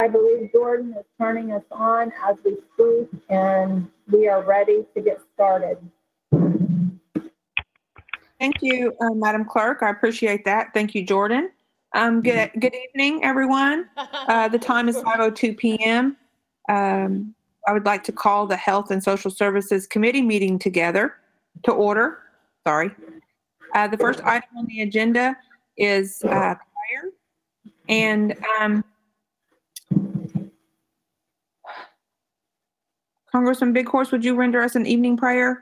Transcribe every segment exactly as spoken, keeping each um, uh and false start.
I believe Jordan is turning us on as we speak, and we are ready to get started. Thank you, uh, Madam Clerk. I appreciate that. Thank you, Jordan. Um, good, good evening, everyone. Uh, the time is five oh two p.m. Um, I would like to call the Health and Social Services Committee meeting together to order. Sorry. Uh, the first item on the agenda is uh, prayer. And um, Congressman Bighorse, would you render us an evening prayer?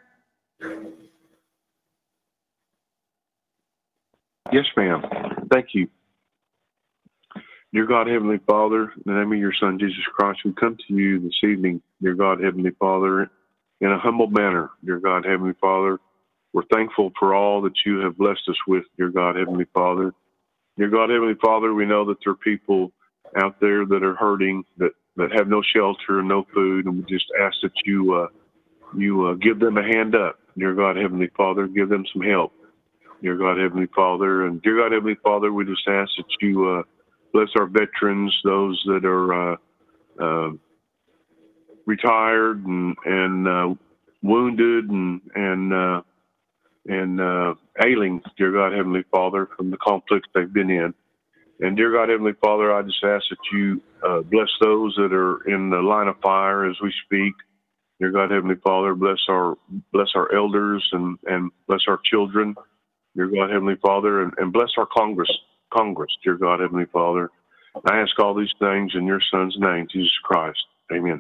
Yes, ma'am. Thank you. Dear God, Heavenly Father, in the name of your Son, Jesus Christ, we come to you this evening, dear God, Heavenly Father, in a humble manner, dear God, Heavenly Father. We're thankful for all that you have blessed us with, dear God, Heavenly Father. Dear God, Heavenly Father, we know that there are people out there that are hurting, that, that have no shelter and no food, and we just ask that you, uh, you uh, give them a hand up, dear God, Heavenly Father, give them some help. Dear God, Heavenly Father, and dear God, Heavenly Father, we just ask that you uh, bless our veterans, those that are uh, uh, retired and, and uh, wounded and and uh, and uh, ailing. Dear God, Heavenly Father, from the conflicts they've been in, and dear God, Heavenly Father, I just ask that you uh, bless those that are in the line of fire as we speak. Dear God, Heavenly Father, bless our bless our elders and and bless our children. Dear God, Heavenly Father, and, and bless our Congress, Congress, dear God, Heavenly Father. I ask all these things in your Son's name, Jesus Christ. Amen.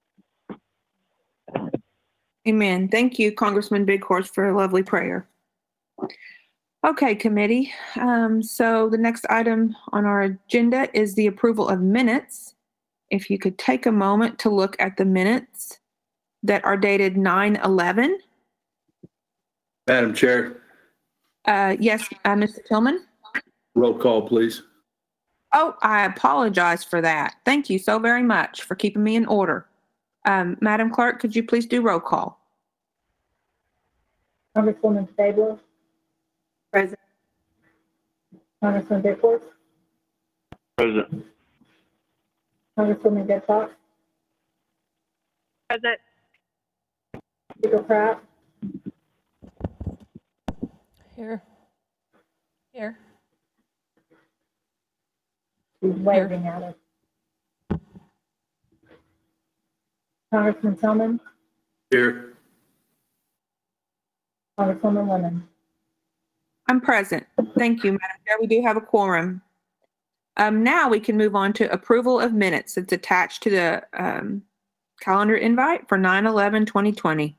Amen. Thank you, Congressman Bighorse, for a lovely prayer. Okay, committee. Um, so the next item on our agenda is the approval of minutes. If you could take a moment to look at the minutes that are dated nine eleven. Madam Chair. Uh, yes, uh, Mister Tillman. Roll call, please. Oh, I apologize for that. Thank you so very much for keeping me in order. Um, Madam Clerk, could you please do roll call? Congresswoman Stabler. Present. Congressman Bighorse. Present. Congresswoman Getchak. Present. Speaker Pratt. Here. Here. She's waving at us. Congressman Tillman. Here. Congresswoman Lemon. I'm present. Thank you, Madam Chair. We do have a quorum. Um, now we can move on to approval of minutes. It's attached to the um, calendar invite for nine eleven twenty twenty.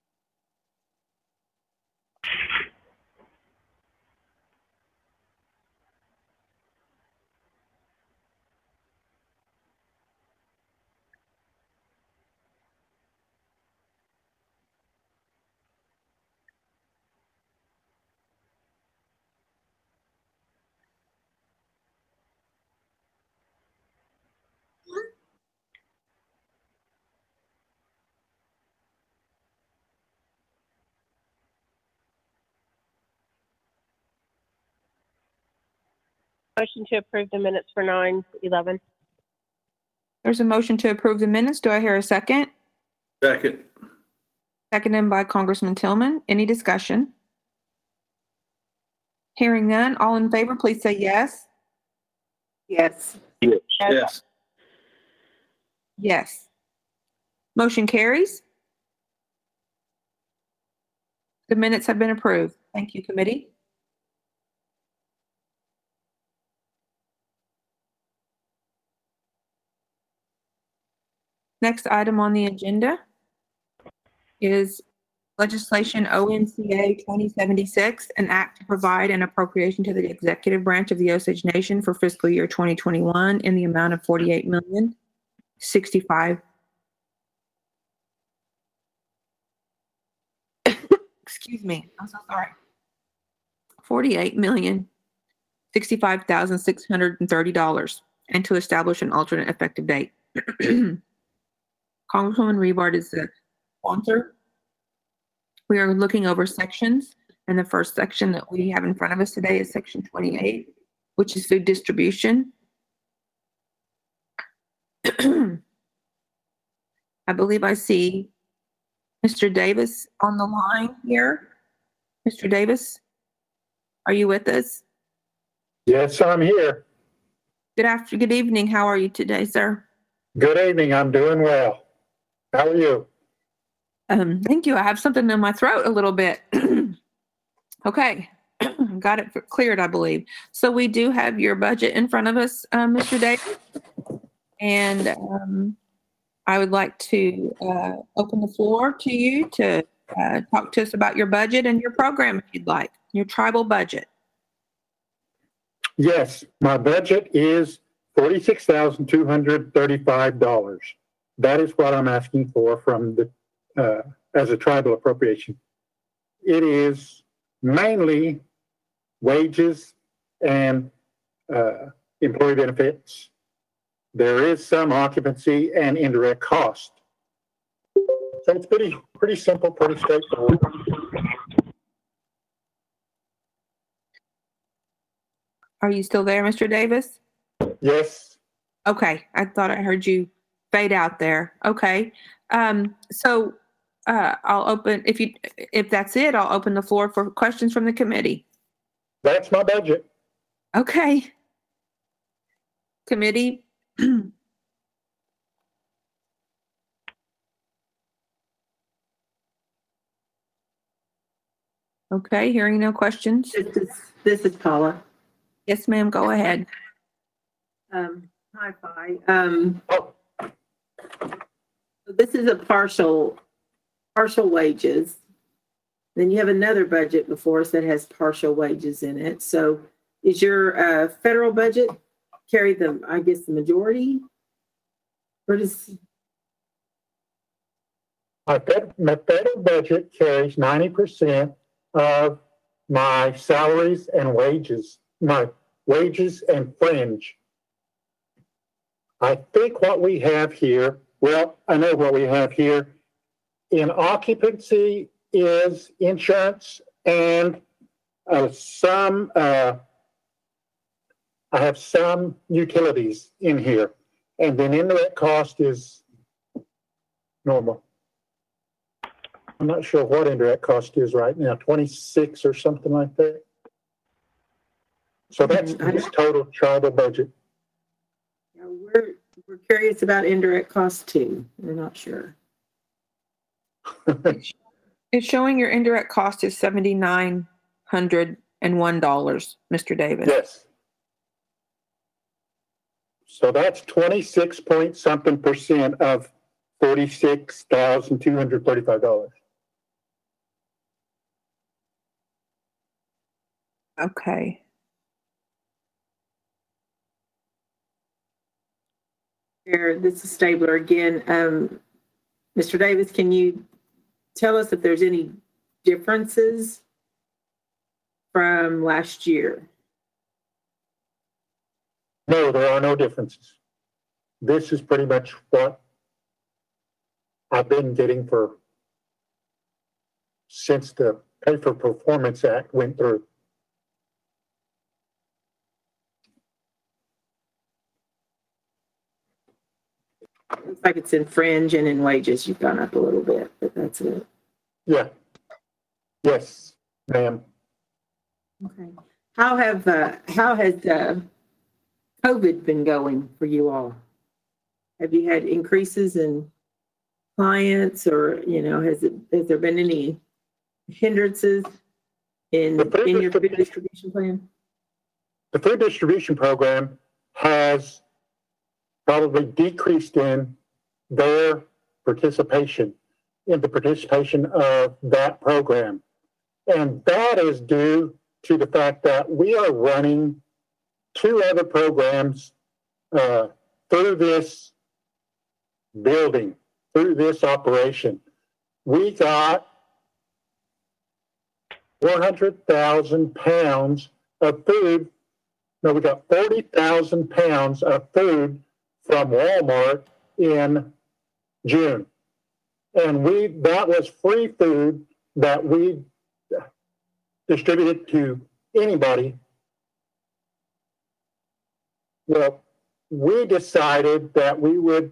Motion to approve the minutes for nine eleven. There's a motion to approve the minutes. Do I hear a second? Second. Seconded by Congressman Tillman. Any discussion? Hearing none, all in favor, please say yes. Yes. Yes. Yes. Yes. Motion carries. The minutes have been approved. Thank you, committee. Next item on the agenda is legislation O N C A twenty seventy-six, an act to provide an appropriation to the executive branch of the Osage Nation for fiscal year twenty twenty-one in the amount of forty-eight million sixty-five. Excuse me. I'm so sorry. forty-eight million sixty-five thousand six hundred thirty dollars and to establish an alternate effective date. Congresswoman Rebart is the sponsor. We are looking over sections, and the first section that we have in front of us today is section twenty-eight, which is food distribution. I believe I see Mister Davis on the line here. Mister Davis, are you with us? Yes, I'm here. Good after, good evening. How are you today, sir? Good evening. I'm doing well. How are you? Um, thank you. I have something in my throat a little bit. Okay, got it cleared, I believe. So we do have your budget in front of us, um, Mister Davis, and um, I would like to uh, open the floor to you to uh, talk to us about your budget and your program, if you'd like, your tribal budget. Yes, my budget is forty-six thousand two hundred thirty-five dollars. That is what I'm asking for from the uh, as a tribal appropriation. It is mainly wages and uh, employee benefits. There is some occupancy and indirect cost. So it's pretty pretty simple, pretty straightforward. Are you still there, Mister Davis? Yes. Okay, I thought I heard you fade out there. Okay, um, so uh, I'll open if you if that's it. I'll open the floor for questions from the committee. That's my budget. Okay, committee. Okay, hearing no questions. This is, this is Paula. Yes, ma'am. Go ahead. Um, hi, Fi. Um, Oh, this is a partial, partial wages. Then you have another budget before us that has partial wages in it. So is your uh, federal budget carry the, I guess, the majority? Or does, my, fed, my federal budget carries ninety percent of my salaries and wages, my wages and fringe. I think what we have here, well, I know what we have here in occupancy is insurance and uh, some, uh, I have some utilities in here. And then indirect cost is normal. I'm not sure what indirect cost is right now, twenty-six or something like that. So that's Mhm. this total tribal budget. you know, we're, we're curious about indirect costs too. We're not sure. It's showing your indirect cost is seventy nine hundred and one dollars, Mister Davis. Yes. So that's twenty-six point something percent of forty-six thousand two hundred thirty-five dollars. Okay. Here, this is Stabler again. Um, Mister Davis, can you tell us if there's any differences from last year? No, there are no differences. This is pretty much what I've been getting for since the Pay for Performance Act went through. Looks like it's in fringe and in wages. You've gone up a little bit, but that's it. Yeah. Yes, ma'am. Okay. How have, uh, how has, uh, COVID been going for you all? Have you had increases in clients or, you know, has it, has there been any hindrances in, The food in your food distribution- distribution plan? The food distribution program has probably decreased in their participation, in the participation of that program. And that is due to the fact that we are running two other programs uh, through this building, through this operation. We got one hundred thousand pounds of food. No, we got forty thousand pounds of food from Walmart in June. And we, that was free food that we distributed to anybody. Well, we decided that we would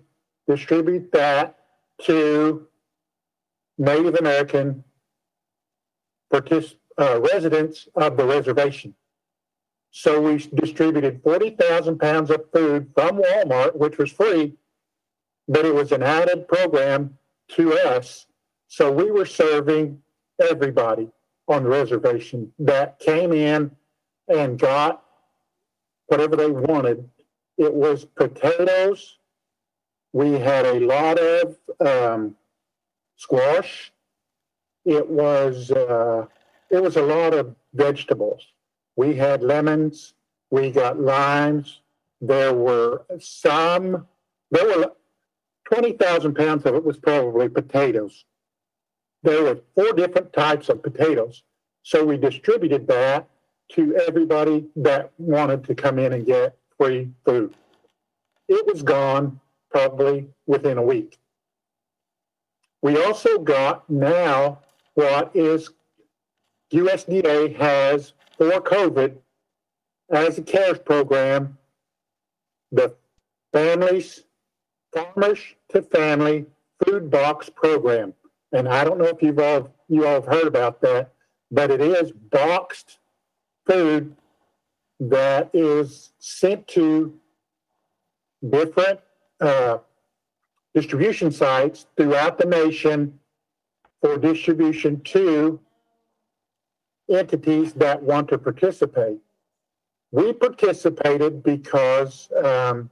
distribute that to Native American partic- uh, residents of the reservation. So we distributed forty thousand pounds of food from Walmart, which was free, but it was an added program to us. So we were serving everybody on the reservation that came in and got whatever they wanted. It was potatoes. We had a lot of um, squash. It was uh, it was a lot of vegetables. We had lemons. We got limes. There were some. There were twenty thousand pounds of it was probably potatoes. There were four different types of potatoes. So we distributed that to everybody that wanted to come in and get free food. It was gone probably within a week. We also got now what is U S D A has for COVID as a CARES program, the Families, Farmers to Family Food Box Program. And I don't know if you've all, you all have heard about that, but it is boxed food that is sent to different uh, distribution sites throughout the nation for distribution to entities that want to participate. We participated because um,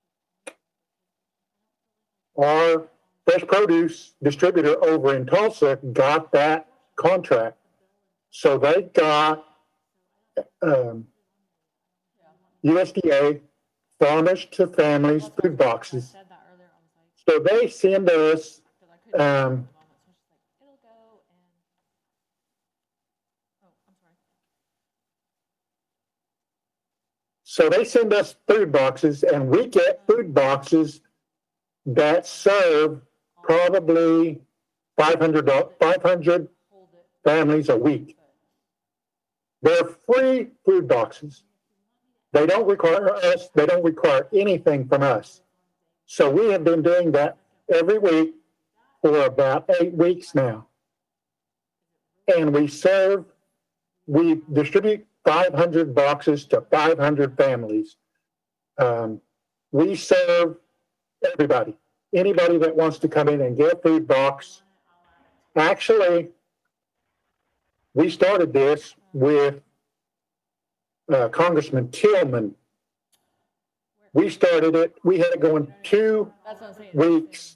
our fresh produce distributor over in Tulsa got that contract. So they got um, U S D A Farmers to Families food boxes. So they send us um, so they send us food boxes, and we get food boxes that serve probably five hundred, five hundred families a week. They're free food boxes. They don't require us, they don't require anything from us. So we have been doing that every week for about eight weeks now. And we serve, we distribute five hundred boxes to five hundred families. Um, we serve everybody, anybody that wants to come in and get a food box. Actually, we started this with uh, Congressman Tillman. We started it, we had it going two weeks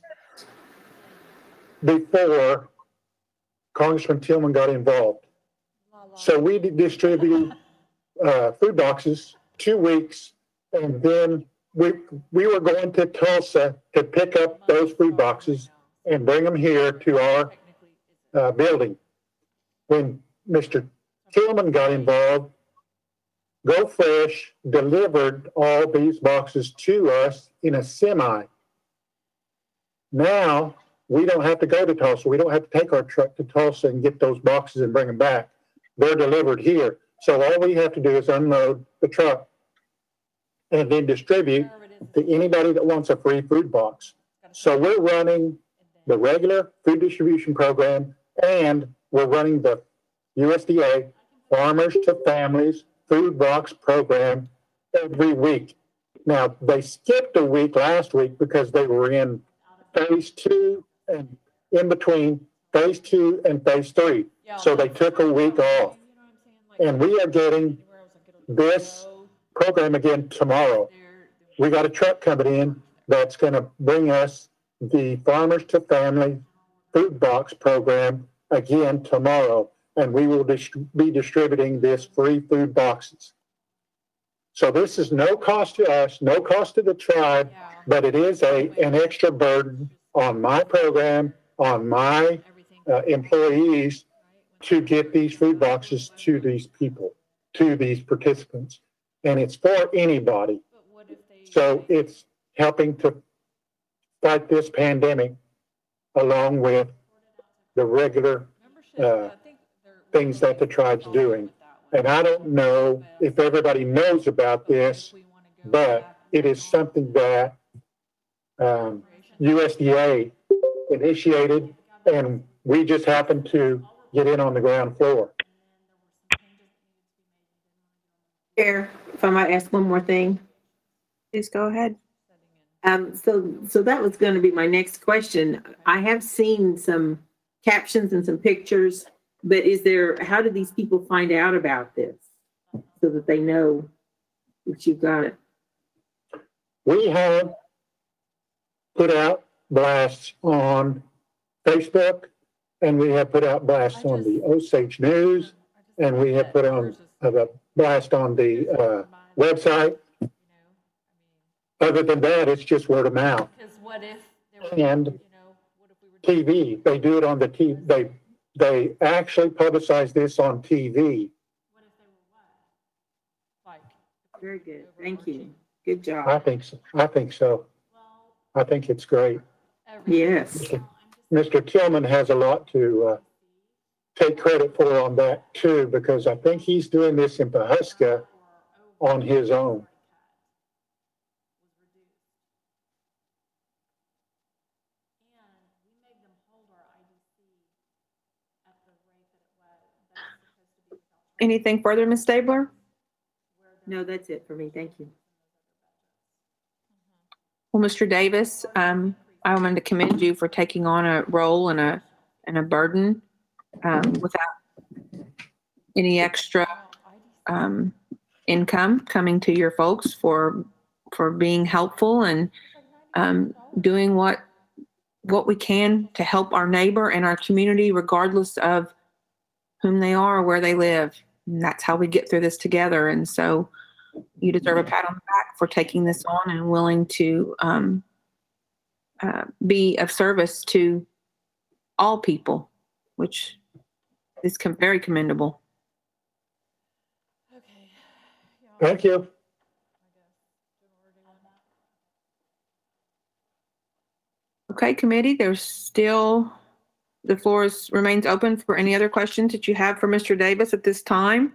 before Congressman Tillman got involved. So we distributed uh, food boxes two weeks, and then we we were going to Tulsa to pick up those food boxes and bring them here to our uh, building. When Mister Tillman got involved, Go Fresh delivered all these boxes to us in a semi. Now we don't have to go to Tulsa. We don't have to take our truck to Tulsa and get those boxes and bring them back. They're delivered here. So all we have to do is unload the truck and then distribute to anybody that wants a free food box. So we're running the regular food distribution program, and we're running the U S D A Farmers to Families food box program every week. Now, they skipped a week last week because they were in phase two and in between phase two and phase three. So they took a week off. And we are getting this program again tomorrow. We got a truck coming in that's going to bring us the Farmers to Family food box program again tomorrow. And we will dis- be distributing this free food boxes. So this is no cost to us, no cost to the tribe, but it is a an extra burden on my program, on my uh, employees to get these food boxes to these people, to these participants. And it's for anybody. So it's helping to fight this pandemic along with the regular uh, things that the tribe's doing. And I don't know if everybody knows about this, but it is something that um, U S D A initiated, and we just happened to get in on the ground floor. Chair, if I might ask one more thing. Please go ahead. Um, so, so that was going to be my next question. I have seen some captions and some pictures, but is there, how do these people find out about this so that they know that you've got it? We have put out blasts on Facebook, and we have put out blasts on the Osage News, and we have put on a blast on the uh, website. Other than that, it's just word of mouth. Because what if there were, And you know, what if we were T V, they do it on the T V. They they actually publicize this on T V. what if they were what? Like Very good. Thank you. Good I job. think so. I think so. well, I think it's great. every Yes. Mister Tillman has a lot to uh, take credit for on that too, because I think he's doing this in Pahuska on his own. Anything further, Miz Stabler? No, that's it for me. Thank you. Well, Mister Davis, um, I wanted to commend you for taking on a role and a, and a burden, um, without any extra, um, income coming to your folks for, for being helpful and, um, doing what, what we can to help our neighbor and our community, regardless of whom they are or where they live. And that's how we get through this together. And so you deserve a pat on the back for taking this on and willing to, um, uh, be of service to all people, which is com- very commendable. okay. Thank you. Okay, committee, there's still, the floor is, remains open for any other questions that you have for Mister Davis at this time.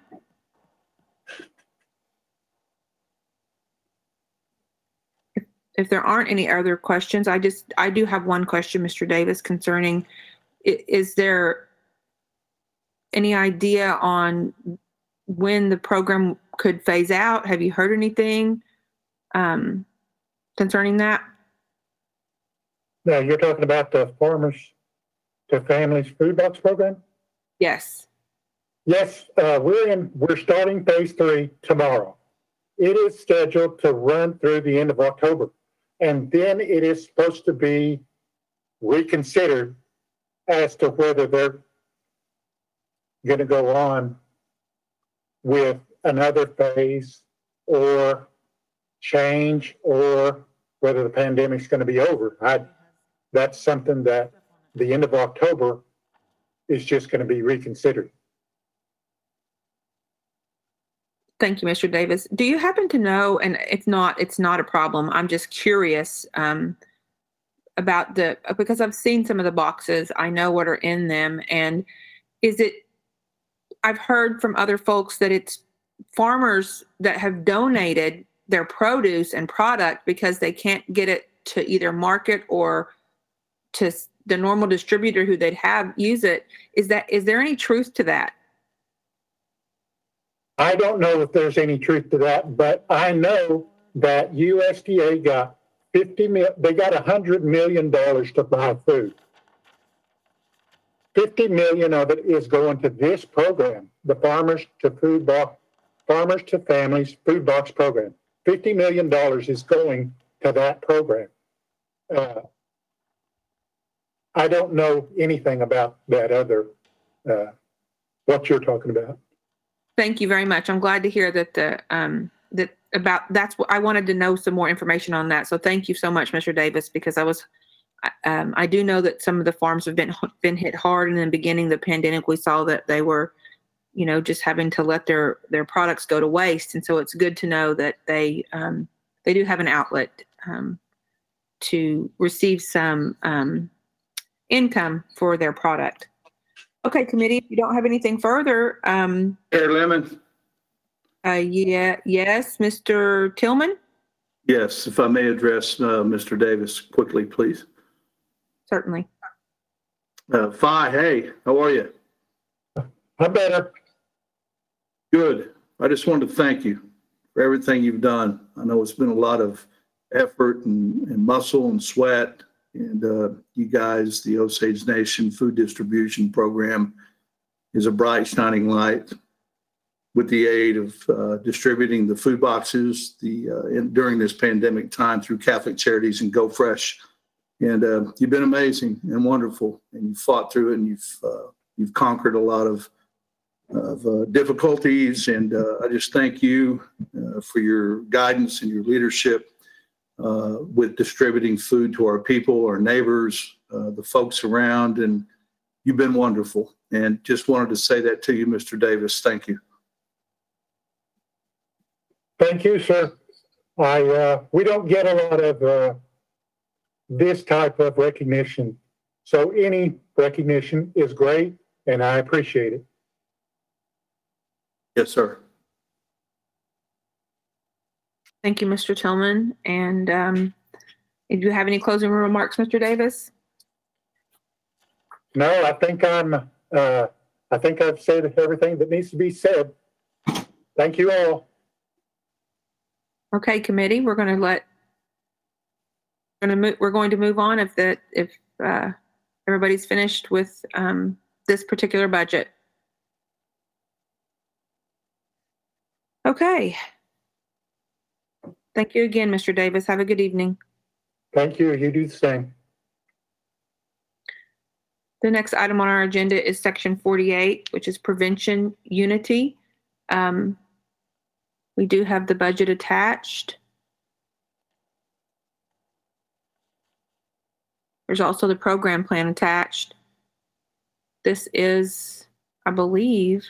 If- If there aren't any other questions, I just, I do have one question, Mister Davis, concerning, i- is there any idea on when the program could phase out? Have you heard anything um, concerning that? Now, you're talking about the Farmers to Families Food Box Program? Yes. Yes, uh, we're in, we're starting phase three tomorrow. It is scheduled to run through the end of October. And then it is supposed to be reconsidered as to whether they're going to go on with another phase or change, or whether the pandemic's going to be over. I, that's something that the end of October is just going to be reconsidered. Thank you, Mister Davis. Do you happen to know, and it's not, it's not a problem, I'm just curious um, about the, because I've seen some of the boxes, I know what are in them, and is it, I've heard from other folks that it's farmers that have donated their produce and product because they can't get it to either market or to the normal distributor who they'd have use it. Is that, is there any truth to that? I don't know if there's any truth to that, but I know that U S D A got fifty mil, they got a hundred million dollars to buy food. fifty million of it is going to this program, the Farmers to Food Box, Farmers to Families Food Box Program. fifty million dollars is going to that program. Uh, I don't know anything about that other, uh, what you're talking about. Thank you very much. I'm glad to hear that the, um, that about, that's what I wanted to know some more information on that. So thank you so much, Mister Davis, because I was, um, I do know that some of the farms have been, been hit hard. And in the beginning of the pandemic, we saw that they were, you know, just having to let their, their products go to waste. And so it's good to know that they, um, they do have an outlet, um, to receive some, um, income for their product. Okay, committee, if you don't have anything further, um, Chair Lemon? uh, yeah, yes, Mister Tillman? Yes, if I may address uh, Mister Davis quickly, please. Certainly. Uh, Fi, hey, how are you? I'm better. Good. I just wanted to thank you for everything you've done. I know it's been a lot of effort and, and muscle and sweat. And uh, you guys, the Osage Nation Food Distribution Program is a bright, shining light with the aid of uh, distributing the food boxes the uh, in, during this pandemic time through Catholic Charities and Go Fresh. And uh, you've been amazing and wonderful, and you fought through it, and you've uh, you've conquered a lot of of uh, difficulties. And uh, I just thank you uh, for your guidance and your leadership uh, with distributing food to our people, our neighbors, uh, the folks around, and you've been wonderful. And just wanted to say that to you, Mister Davis. Thank you. Thank you, sir. I, uh, we don't get a lot of, uh, this type of recognition. So any recognition is great, and I appreciate it. Yes, sir. Thank you, Mister Tillman. And um, do you have any closing remarks, Mister Davis? No, I think I'm, uh, I think I've said everything that needs to be said. Thank you all. Okay, committee, we're going to let, we're going to move, we're going to move on if the, if uh, everybody's finished with um, this particular budget. Okay. Thank you again, Mister Davis. Have a good evening. Thank you. You do the same. The next item on our agenda is section forty-eight, which is prevention unity. Um, we do have the budget attached. There's also the program plan attached. This is, I believe,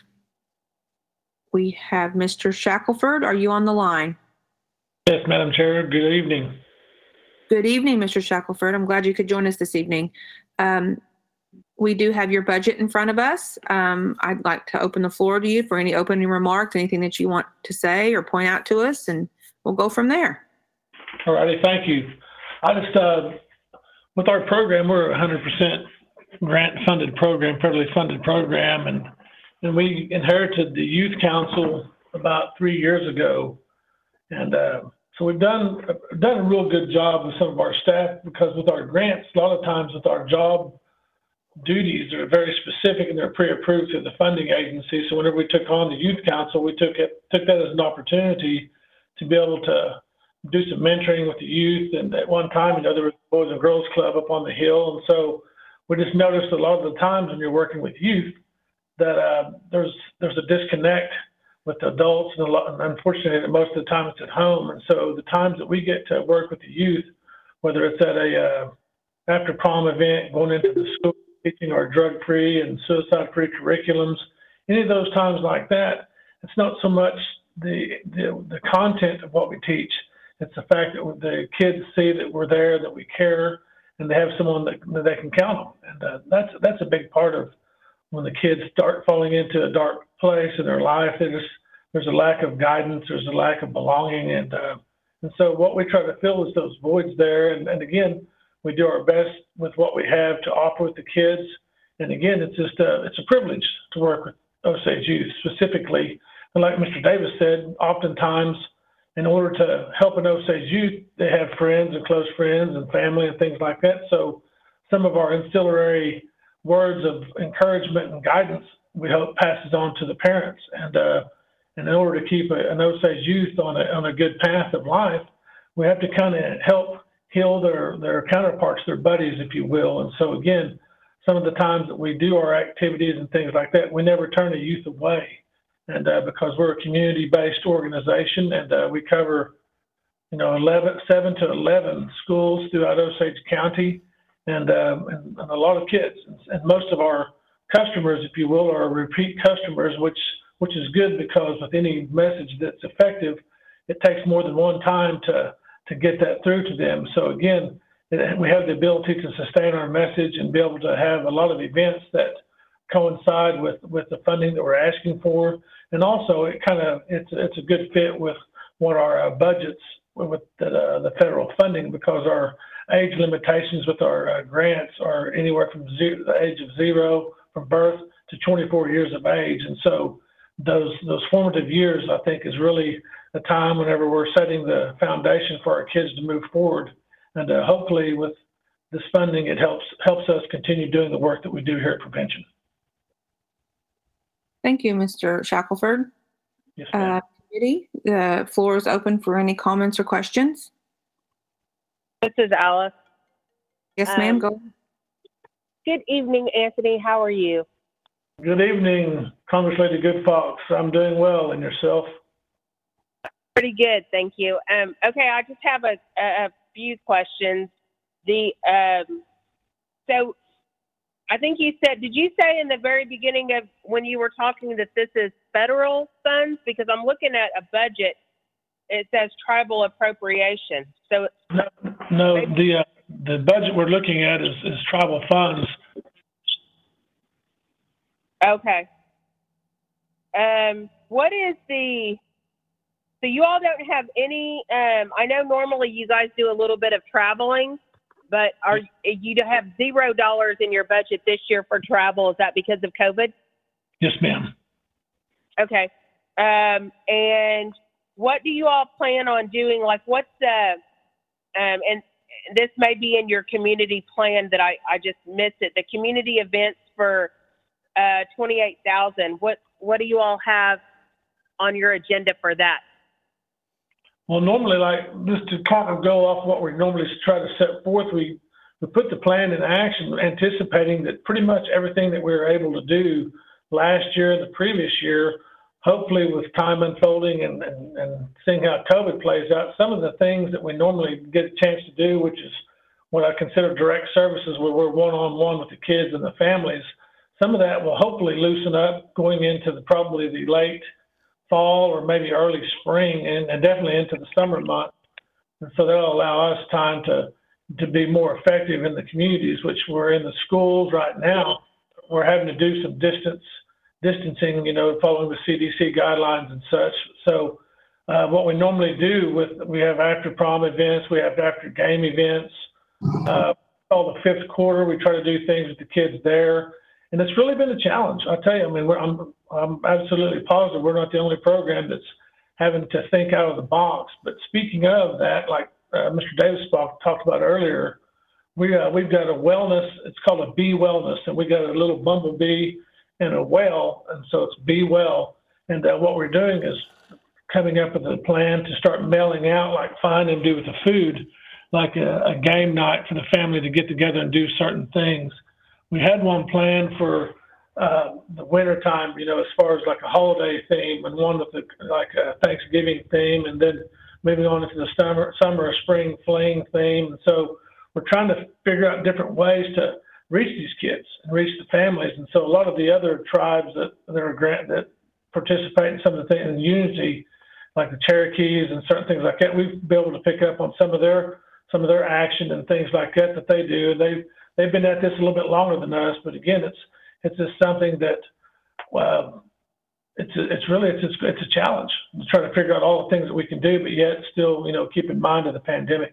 we have Mister Shackelford. Are you on the line? Yes, Madam Chair. Good evening. Good evening, Mister Shackelford. I'm glad you could join us this evening. Um, we do have your budget in front of us. Um, I'd like to open the floor to you for any opening remarks, anything that you want to say or point out to us, and we'll go from there. All righty. Thank you. I just, uh, with our program, we're a one hundred percent grant-funded program, federally funded program, and, and we inherited the Youth Council about three years ago. And uh, so we've done, done a real good job with some of our staff, because with our grants, a lot of times with our job duties are very specific and they're pre-approved through the funding agency. So whenever we took on the Youth Council, we took it took that as an opportunity to be able to do some mentoring with the youth. And at one time, you know, there was a Boys and Girls Club up on the hill. And so we just noticed a lot of the times when you're working with youth that uh, there's there's a disconnect with the adults, and, a lot, and unfortunately, most of the time it's at home. And so the times that we get to work with the youth, whether it's at a uh, after prom event, going into the school, teaching our drug-free and suicide-free curriculums, any of those times like that, it's not so much the, the the content of what we teach. It's the fact that the kids see that we're there, that we care, and they have someone that, that they can count on. And uh, that's that's a big part of when the kids start falling into a dark place in their life. There's there's a lack of guidance, there's a lack of belonging, and uh, and so what we try to fill is those voids there. And, and again, we do our best with what we have to offer with the kids. And again, it's just a, it's a privilege to work with Osage youth specifically. And like Mister Davis said, oftentimes in order to help an Osage youth, they have friends and close friends and family and things like that. So some of our ancillary words of encouragement and guidance, we hope passes on to the parents. And uh, and in order to keep a, an Osage youth on a, on a good path of life, we have to kind of help heal their, their counterparts, their buddies, if you will. And so again, some of the times that we do our activities and things like that, we never turn a youth away. And uh, because we're a community-based organization, and uh, we cover, you know, eleven, seven to eleven schools throughout Osage County, and, um, and, and a lot of kids. And most of our customers, if you will, are repeat customers, which which is good, because with any message that's effective, it takes more than one time to to get that through to them. So again, it, we have the ability to sustain our message and be able to have a lot of events that coincide with with the funding that we're asking for. And also, it kind of it's it's a good fit with what our uh, budgets with the, uh, the federal funding because our age limitations with our uh, grants are anywhere from zero, the age of zero from birth to twenty-four years of age. And so those, those formative years, I think, is really a time whenever we're setting the foundation for our kids to move forward. And uh, hopefully with this funding, it helps, helps us continue doing the work that we do here at Prevention. Thank you, Mister Shackelford. Yes, ma'am. Uh, committee, the floor is open for any comments or questions. This is Alice. Yes, ma'am. Um, Go. Good evening, Anthony. How are you? Good evening, Congress-Lady Good Fox. I'm doing well, and yourself? Pretty good, thank you. Um, okay, I just have a, a, a few questions. The um, so I think you said, did you say in the very beginning of when you were talking that this is federal funds? Because I'm looking at a budget. It says tribal appropriation. So No, no the uh, the budget we're looking at is, is tribal funds. okay. Um, what is the? So you all don't have any. Um, I know normally you guys do a little bit of traveling, but are you to have zero dollars in your budget this year for travel? Is that because of COVID? Yes, ma'am. Okay. Um, and what do you all plan on doing? Like, what's the? Um, and this may be in your community plan that I I just missed it. The community events for uh, twenty-eight thousand. What what do you all have on your agenda for that? Well, normally, like, just to kind of go off what we normally try to set forth, we, we put the plan in action, anticipating that pretty much everything that we were able to do last year and the previous year, hopefully with time unfolding and, and, and seeing how COVID plays out, some of the things that we normally get a chance to do, which is what I consider direct services, where we're one-on-one with the kids and the families, some of that will hopefully loosen up going into the, probably the late fall or maybe early spring, and, and definitely into the summer months. And so that'll allow us time to, to be more effective in the communities, which we're in the schools right now. We're having to do some distance, distancing, you know, following the C D C guidelines and such. So uh, what we normally do with, we have after prom events, we have after game events, uh, all the fifth quarter, we try to do things with the kids there. And it's really been a challenge. I tell you, I mean, we're, I'm, I'm absolutely positive we're not the only program that's having to think out of the box. But speaking of that, like uh, Mister Davis talked about earlier, we, uh, we've got a wellness, it's called a Be Wellness, and we got a little bumblebee and a well, and so it's Be Well. And uh, what we're doing is coming up with a plan to start mailing out, like Find and do with the food, like a, a game night for the family to get together and do certain things. We had one planned for uh, the winter time, you know, as far as like a holiday theme, and one with the, like a Thanksgiving theme, and then moving on into the summer, summer or spring fling theme. And so we're trying to figure out different ways to reach these kids and reach the families. And so a lot of the other tribes that that are grant that participate in some of the things in Unity, like the Cherokees and certain things like that, we've been able to pick up on some of their some of their action and things like that that they do. And they they've been at this a little bit longer than us, but again, it's it's just something that well, it's a, it's really it's a, it's a challenge to try to figure out all the things that we can do, but yet still, you know, keep in mind of the pandemic.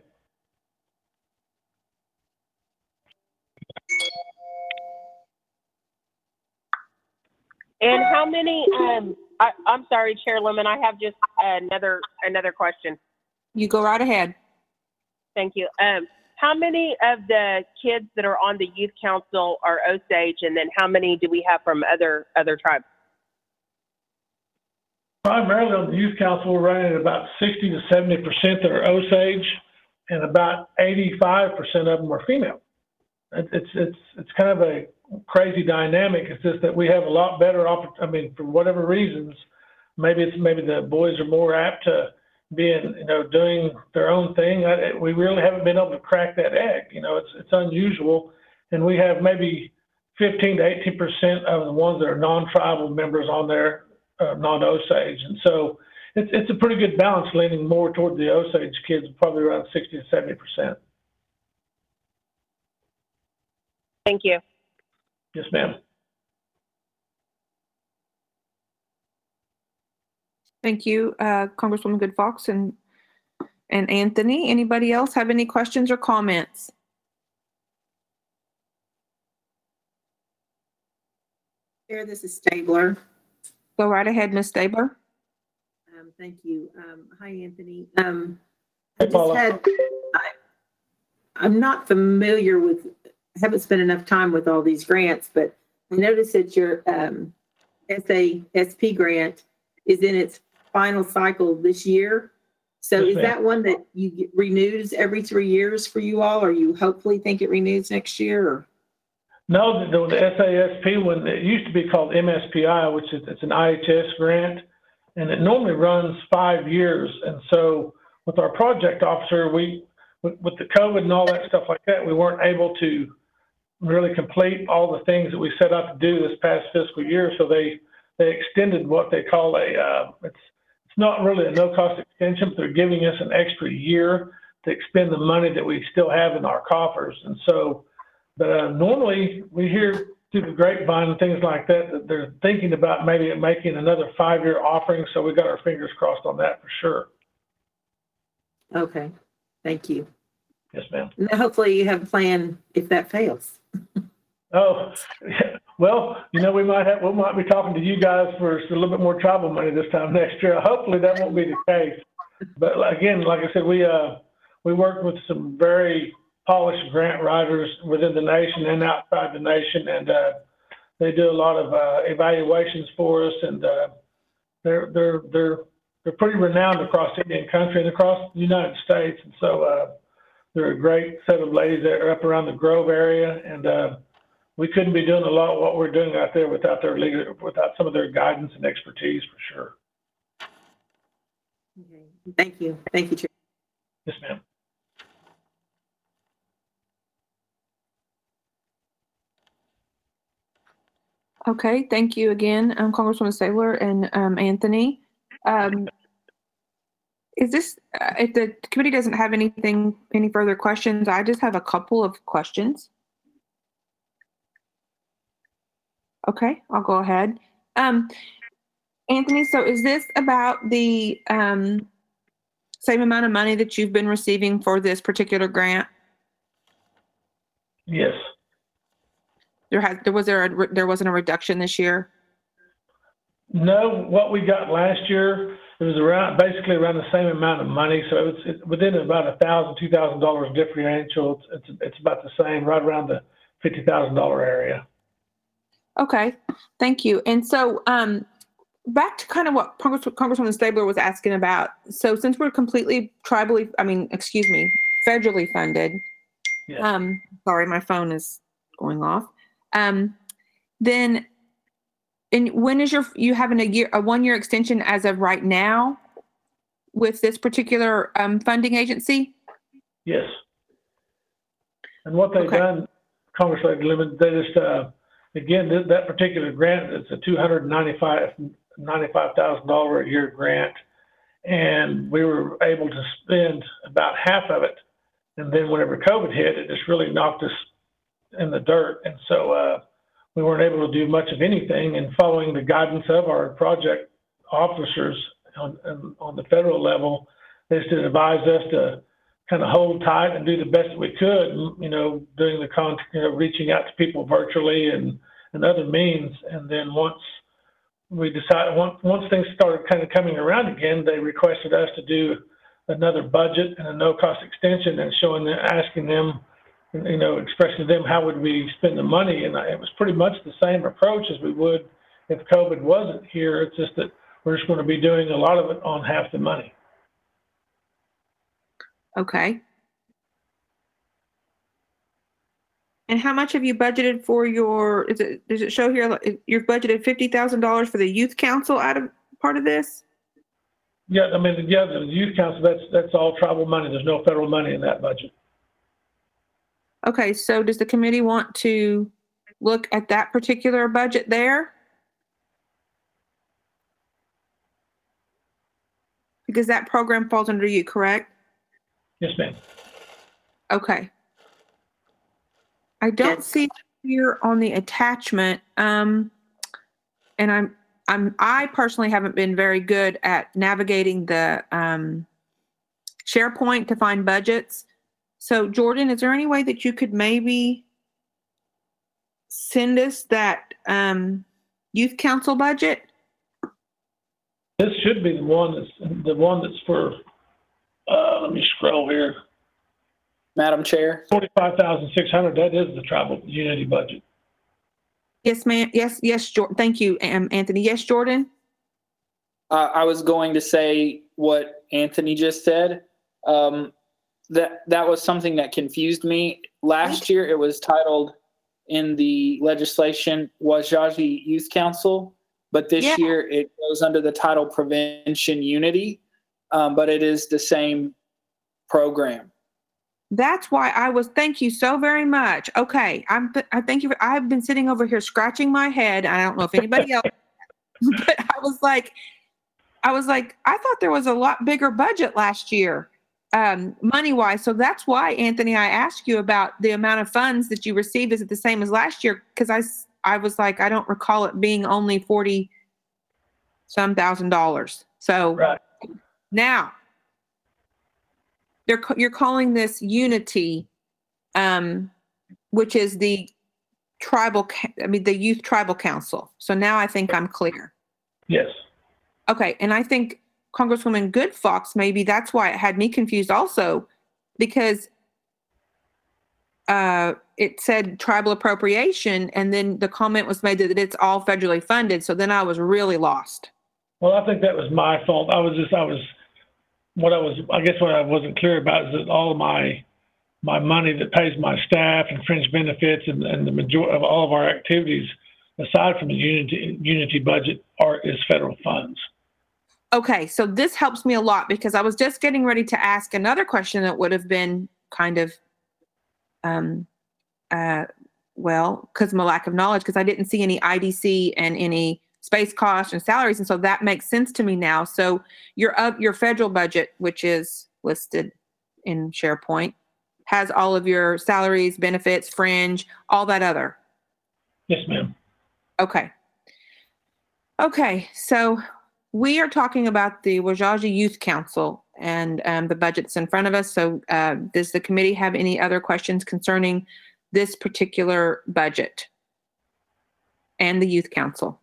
And how many? Um, I, I'm sorry, Chair Lemon. I have just another another question. You go right ahead. Thank you. Um, how many of the kids that are on the youth council are Osage, and then how many do we have from other other tribes? Primarily on the youth council, we're running at about sixty to seventy percent that are Osage, and about eighty-five percent of them are female. It's it's it's kind of a crazy dynamic. It's just that we have a lot better opportunity. I mean, for whatever reasons, maybe it's maybe the boys are more apt to being, you know, doing their own thing. I, we really haven't been able to crack that egg. You know, it's it's unusual, and we have maybe fifteen to eighteen percent of the ones that are non-tribal members on there, uh, non-Osage, and so it's it's a pretty good balance, leaning more toward the Osage kids, probably around sixty to seventy percent. Thank you. Yes, ma'am. Thank you, uh, Congresswoman Good Fox. And and Anthony. Anybody else have any questions or comments? Chair, this is Stabler. Go right ahead, Miz Stabler. Um, thank you. Um, hi, Anthony. Um, I Hey, just Paula. had, I, I'm not familiar with, haven't spent enough time with all these grants, but I noticed that your um, S A S P grant is in its final cycle this year. So Yes, is ma'am. that one that you get renews every three years for you all, or you hopefully think it renews next year? Or? No, the, the S A S P one, it used to be called M S P I, which is, it's an I H S grant, and it normally runs five years. And so with our project officer, we, with, with the COVID and all that stuff like that, we weren't able to really complete all the things that we set out to do this past fiscal year. So they, they extended what they call a, uh, it's, it's not really a no-cost extension, but they're giving us an extra year to expend the money that we still have in our coffers. And so, but uh, normally we hear through the grapevine and things like that, that they're thinking about maybe making another five-year offering. So we got our fingers crossed on that for sure. Okay, thank you. Yes, ma'am. And hopefully you have a plan if that fails. Oh, well, you know, we might have, we might be talking to you guys for a little bit more travel money this time next year. Hopefully that won't be the case. But again, like I said, we, uh, we work with some very polished grant writers within the nation and outside the nation. And, uh, they do a lot of, uh, evaluations for us, and, uh, they're, they're, they're, they're pretty renowned across Indian country and across the United States. And so, uh, they're a great set of ladies that are up around the Grove area. And, uh, we couldn't be doing a lot of what we're doing out there without their leader, without some of their guidance and expertise for sure. Okay. Thank you. Thank you, Chair. Yes, ma'am. Okay, thank you again, um, Congresswoman Stabler and um, Anthony. Um, is this, uh, if the committee doesn't have anything, any further questions, I just have a couple of questions. Okay, I'll go ahead. Um, Anthony, so is this about the um, same amount of money that you've been receiving for this particular grant? Yes. There has, there was there a, there wasn't a reduction this year? No, what we got last year, it was around, basically around the same amount of money. So it's, it's within about a thousand, two thousand dollars differential. It's, it's, it's about the same, right around the fifty thousand dollar area. Okay, thank you. And so, um, back to kind of what Congress, Congresswoman Stabler was asking about. So since we're completely tribally, I mean, excuse me, federally funded, Yes. um, sorry, my phone is going off. Um, then, and when is your, you having a year, a one year extension as of right now with this particular, um, funding agency? Yes. And what they've Okay. done, Congressman Lemon, they just, uh, again, th- that particular grant, it's a two hundred ninety-five thousand dollars a year grant. And we were able to spend about half of it. And then whenever COVID hit, it just really knocked us in the dirt. And so, uh, we weren't able to do much of anything. And following the guidance of our project officers on, on, on the federal level, they just advised us to kind of hold tight and do the best that we could, you know, doing the con, you know, reaching out to people virtually and, and other means. And then once we decided, once, once things started kind of coming around again, they requested us to do another budget and a no-cost extension, and showing them, asking them, you know, expressing to them how would we spend the money. And it was pretty much the same approach as we would if COVID wasn't here. It's just that we're just going to be doing a lot of it on half the money. Okay. And how much have you budgeted for your, is it, does it show here, like, you've budgeted fifty thousand dollars for the youth council out of part of this? Yeah, I mean, yeah, the youth council, that's, that's all tribal money. There's no federal money in that budget. Okay, so does the committee want to look at that particular budget there? Because that program falls under you, correct? Yes, ma'am. Okay. I don't Yes. see here on the attachment, um, and I'm, I'm, I personally haven't been very good at navigating the, um, SharePoint to find budgets. So Jordan, is there any way that you could maybe send us that um, youth council budget? This should be the one that's, the one that's for, uh, let me scroll here. Madam Chair. forty-five thousand six hundred, that is the tribal unity budget. Yes, ma'am. Yes, yes, Jordan. Thank you, um, Anthony. Yes, Jordan? Uh, I was going to say what Anthony just said. Um, that that was something that confused me. Last year, it was titled in the legislation Wajaji Youth Council, but this Yeah. year it goes under the title Prevention Unity, um, but it is the same program. That's why I was, thank you so very much. Okay, I'm, I thank you. For, I've been sitting over here scratching my head. I don't know if anybody else, but I was like, I was like, I thought there was a lot bigger budget last year, um, money wise. So that's why, Anthony, I asked you about the amount of funds that you received. Is it the same as last year? Because I, I was like, I don't recall it being only forty some thousand dollars. So Right. now, They're, you're calling this unity, um, which is the tribal, I mean, the youth tribal council. So now I think I'm clear. Yes. Okay. And I think Congresswoman Good Fox, maybe that's why it had me confused also, because uh, it said tribal appropriation. And then the comment was made that it's all federally funded. So then I was really lost. Well, I think that was my fault. I was just, I was, what I was, I guess what I wasn't clear about is that all of my, my money that pays my staff and fringe benefits and, and the majority of all of our activities, aside from the unity, unity budget, are, is federal funds. Okay. So this helps me a lot because I was just getting ready to ask another question that would have been kind of, um, uh, well, because of my lack of knowledge, because I didn't see any I D C and any space costs and salaries. And so that makes sense to me now. So your uh, your federal budget, which is listed in SharePoint, has all of your salaries, benefits, fringe, all that other. Yes, ma'am. Okay. Okay. So we are talking about the Wajaji Youth Council and um, the budget's in front of us. So uh, does the committee have any other questions concerning this particular budget and the Youth Council?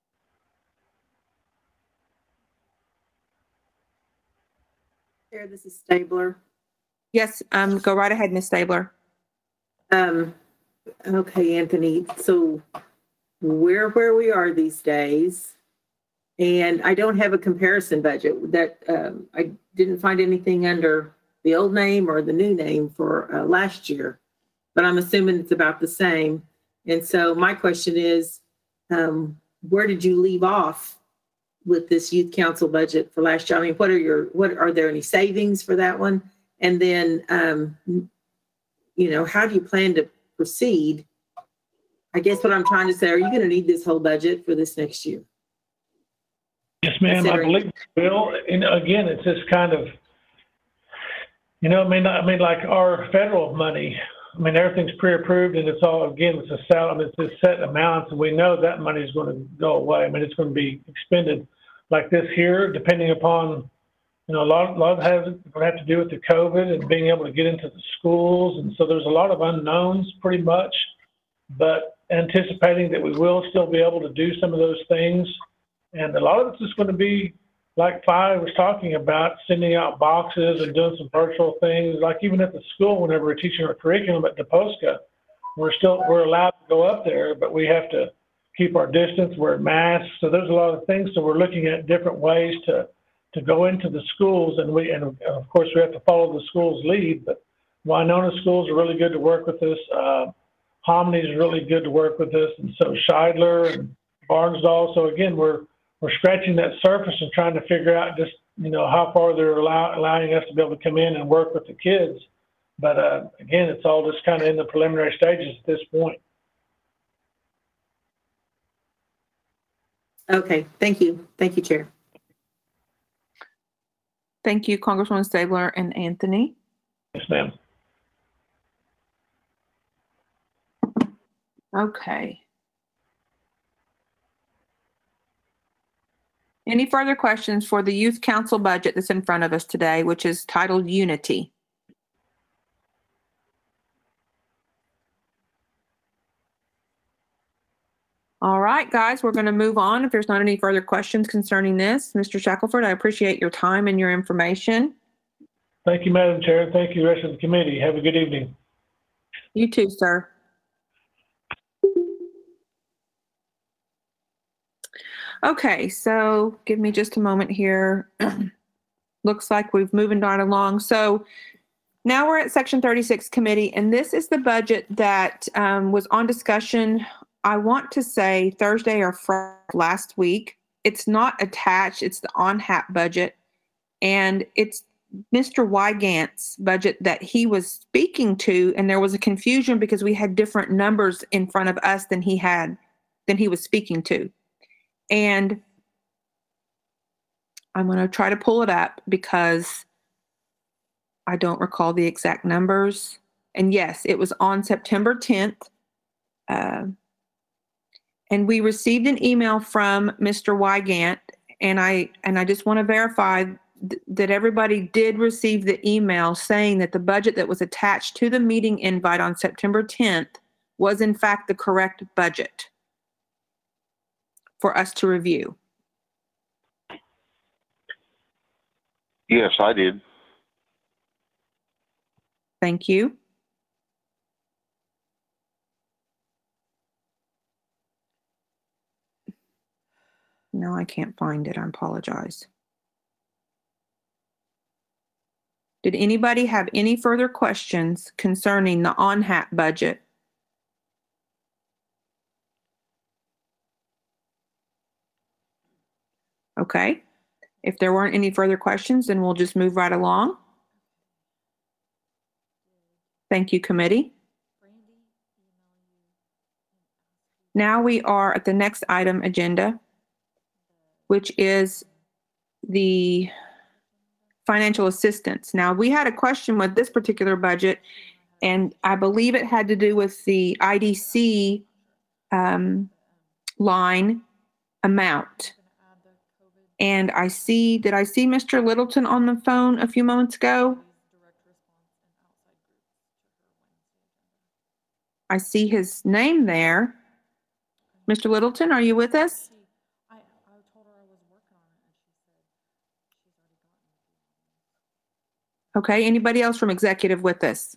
Chair, this is Stabler. Yes, um, go right ahead, Miz Stabler. Um, okay, Anthony, so we're where we are these days. And I don't have a comparison budget that, um, I didn't find anything under the old name or the new name for uh, last year, but I'm assuming it's about the same. And so my question is, um, where did you leave off with this youth council budget for last year? I mean, what are your, what, are there any savings for that one? And then, um, you know, how do you plan to proceed? I guess what I'm trying to say, are you going to need this whole budget for this next year? Yes, ma'am. I believe we will. And again, it's just kind of, you know, I mean, I mean, like our federal money, I mean, everything's pre-approved and it's all, again, it's a sal, I mean, it's a set amounts and we know that money is going to go away. I mean, it's going to be expended like this here, depending upon, you know, a lot, a lot of has going to have to do with the COVID and being able to get into the schools. And so there's a lot of unknowns pretty much, but anticipating that we will still be able to do some of those things. And a lot of it's just going to be like Fi was talking about, sending out boxes and doing some virtual things. Like even at the school, whenever we're teaching our curriculum at DePosca, we're still, we're allowed to go up there, but we have to keep our distance, wear masks. So there's a lot of things. So we're looking at different ways to, to go into the schools. And we, and of course we have to follow the school's lead, but Winona schools are really good to work with us. Uh, Hominy is really good to work with us. And so Scheidler and Barnsdall. So again, we're, we're scratching that surface and trying to figure out just, you know, how far they're allow, allowing us to be able to come in and work with the kids. But uh, again, it's all just kind of in the preliminary stages at this point. Okay, thank you. Thank you, Chair. Thank you, Congresswoman Stabler and Anthony. Yes, ma'am. Okay. Any further questions for the Youth Council budget that's in front of us today, which is titled Unity? All right, guys, we're going to move on. If there's not any further questions concerning this, Mister Shackelford, I appreciate your time and your information. Thank you, Madam Chair. Thank you, rest of the committee. Have a good evening. You too, sir. Okay, so give me just a moment here. Looks like we've moving right along. So now we're at Section thirty-six committee, and this is the budget that um, was on discussion, I want to say Thursday or Friday last week. It's not attached. It's the on H A P budget, and it's Mister Wygant's budget that he was speaking to, and there was a confusion because we had different numbers in front of us than he had, than he was speaking to. And I'm going to try to pull it up because I don't recall the exact numbers. And yes, it was on September tenth. Uh, and we received an email from Mister Wygant, and I and I just want to verify th- that everybody did receive the email saying that the budget that was attached to the meeting invite on September tenth was in fact the correct budget for us to review. Yes, I did. Thank you. No, I can't find it. I apologize. Did anybody have any further questions concerning the on H A P budget? Okay. If there weren't any further questions, then we'll just move right along. Thank you, committee. Now we are at the next item agenda, which is the financial assistance. Now, we had a question with this particular budget, and I believe it had to do with the I D C um, line amount. And I see, did I see Mister Littleton on the phone a few moments ago? I see his name there. Mister Littleton, are you with us? I, I told her I was working on it, and she said she's already gotten it. Okay, anybody else from executive with us?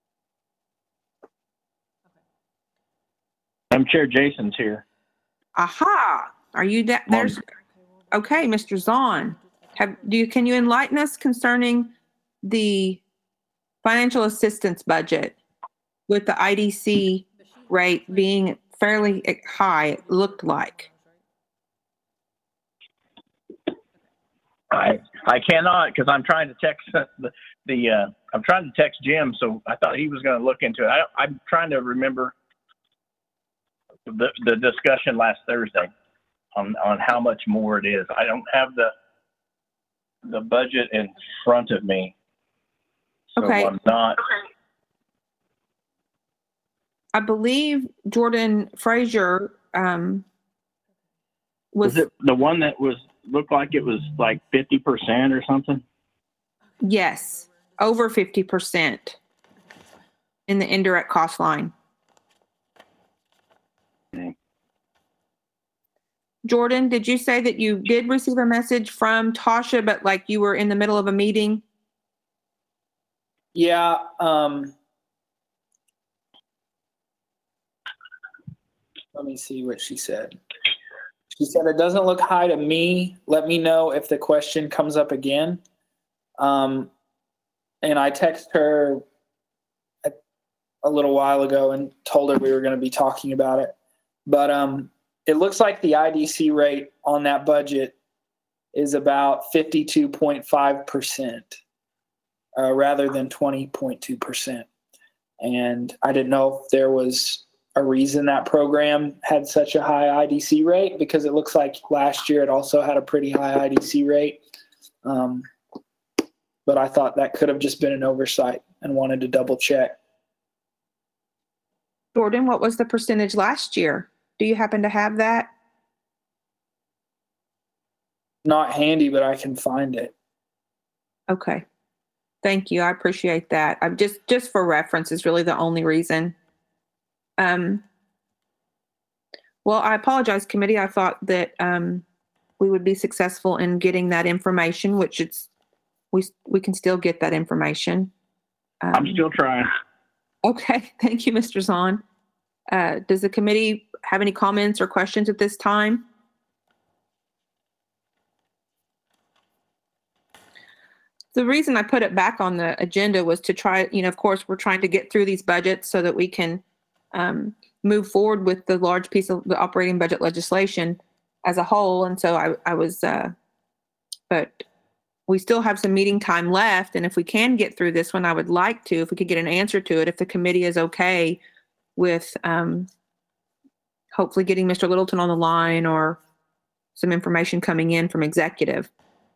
I'm Chair Jason's here. Aha, are you that? There's, okay, Mister Zahn. Have, do you, can you enlighten us concerning the financial assistance budget with the I D C rate being fairly high, it looked like? I I cannot because I'm trying to text the the uh, I'm trying to text Jim, so I thought he was going to look into it. I, I'm trying to remember the the discussion last Thursday on on how much more it is. I don't have the the budget in front of me, so Okay. I'm not. I believe Jordan Frazier um, was, Was it the one that was looked like it was like fifty percent or something? yes, over fifty percent in the indirect cost line. Okay. Jordan, did you say that you did receive a message from Tasha, but like you were in the middle of a meeting? Yeah. Um, let me see what she said. She said, it doesn't look high to me. Let me know if the question comes up again. Um, and I texted her a, a little while ago and told her we were going to be talking about it. But um, it looks like the I D C rate on that budget is about fifty-two point five percent uh, rather than twenty point two percent. And I didn't know if there was a reason that program had such a high I D C rate, because it looks like last year it also had a pretty high I D C rate. Um, but I thought that could have just been an oversight and wanted to double check. Jordan, what was the percentage last year? Do you happen to have that? not handy, but I can find it. Okay. Thank you. I appreciate that. I'm just, just for reference is really the only reason. Um, well, I apologize, committee. I thought that, um, we would be successful in getting that information, which it's, we, we can still get that information. Um, I'm still trying. Okay. Thank you, Mister Zahn. Uh, does the committee have any comments or questions at this time? The reason I put it back on the agenda was to try, you know, of course, we're trying to get through these budgets so that we can um, move forward with the large piece of the operating budget legislation as a whole. And so I, I was, uh, but we still have some meeting time left. And if we can get through this one, I would like to, if we could get an answer to it, if the committee is okay with um, hopefully getting Mister Littleton on the line or some information coming in from executive.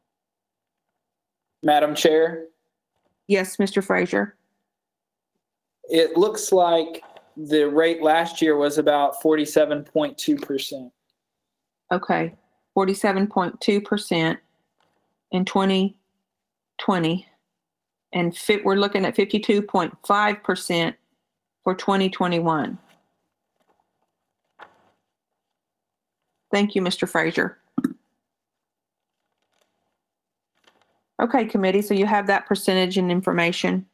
Madam Chair, Yes, Mister Frazier. it looks like the rate last year was about forty-seven point two percent. Okay, forty-seven point two percent in twenty twenty. And fit, we're looking at fifty-two point five percent for twenty twenty-one. Thank you, Mister Frazier. Okay, committee, so you have that percentage and information.